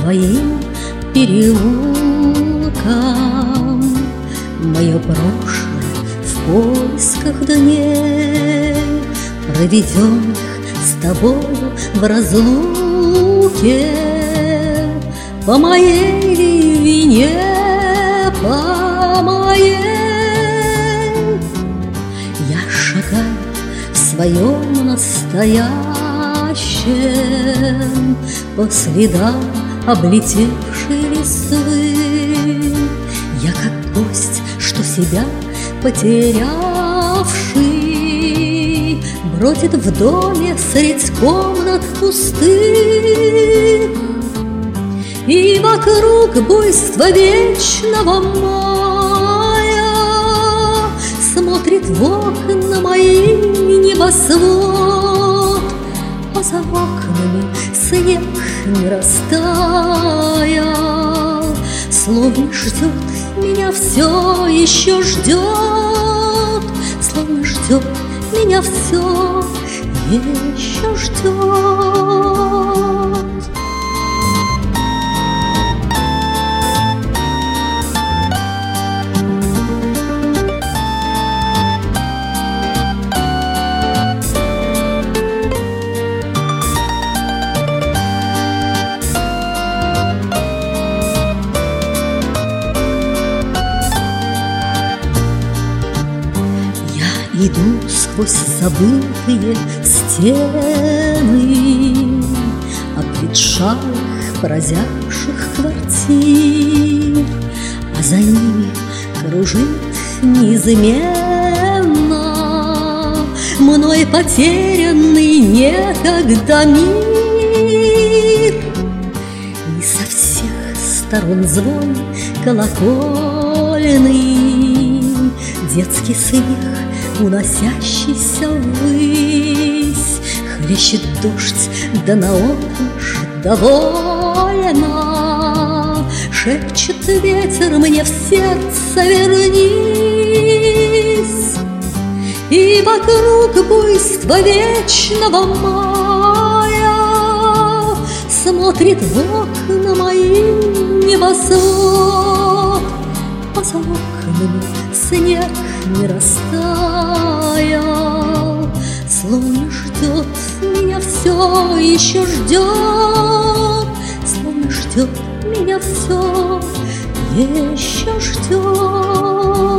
твоим переулкам. Мое прошлое в поисках дней, проведенных с тобою в разлуке. По моей вине, по моей, я шагаю в своем настоящем по следам облетевшей листвы. Я как гость, что себя потерявший, бродит в доме средь комнат пустых. И вокруг буйство вечного мая смотрит в окна мои небосвод, а за окнами снег не растаял, словно ждет меня, все еще ждет, словно ждет меня, все еще ждет. Иду сквозь забытые стены обветшалых, прозябших квартир, а за ними кружит неизменно мной потерянный некогда мир. И со всех сторон звон колокольный, детский смех, уносящийся ввысь, хлещет дождь, да наотмашь довольно шепчет ветер мне в сердце: вернись. И вокруг буйство вечного мая смотрит в окна мои небосвод, а за окнами снег не растаял, словно ждет меня, все еще ждет, словно ждет меня, все еще ждет.